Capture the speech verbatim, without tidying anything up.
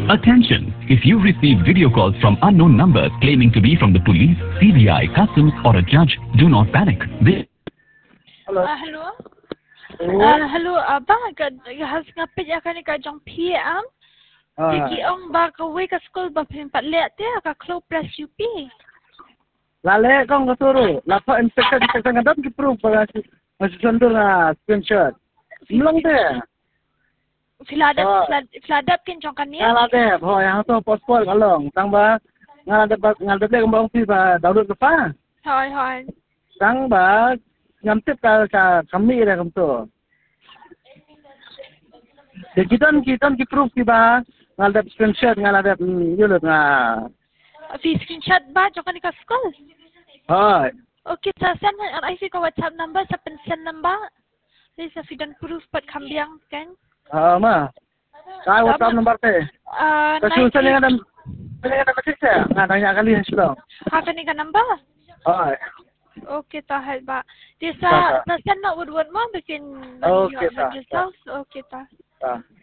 Attention! If you receive video calls from unknown numbers claiming to be from the police, C B I, customs or a judge, do not panic. This Hello. Uh, hello. Oh. Uh, hello, abang. Has ngapit ya kan ka jong P M. Ah. Tiki ong ba ka we ka school ba pimpat let te ka Clo Plus U P. Lale kong kasuro. Lapa inspector inspector ngadam ki proof para si masih sundur na screenshot. Belum deh. Filadap Oh. filadap kin jong kan ni. Ngalah deh. Oh yang tu paspor kalong. Tang ba ngalah deh ngalah deh kembang si ba download apa? Hoi hoi. Tang ba ngamtip ka ka kami dah kamu tu. Jadi kita kita ki proof ki ba ngalah deh screenshot ngalah deh yulut nga. Fi screenshot ba jong kan ka school. Hai. Okay, sa send an I C ka WhatsApp number sa pension number. This is fidan proof pat kambiang kan. Ah ma. Kau WhatsApp number teh. Uh, Kasusan yang ada yang ada mesej saya. Nggak tanya kali sudah. Ha kan ni ka number. Hai. Okay, tahal ba. Di Ta, sa sa send na wood wood mo bikin Okay, ta, ta. results. Okay, ta. Ah.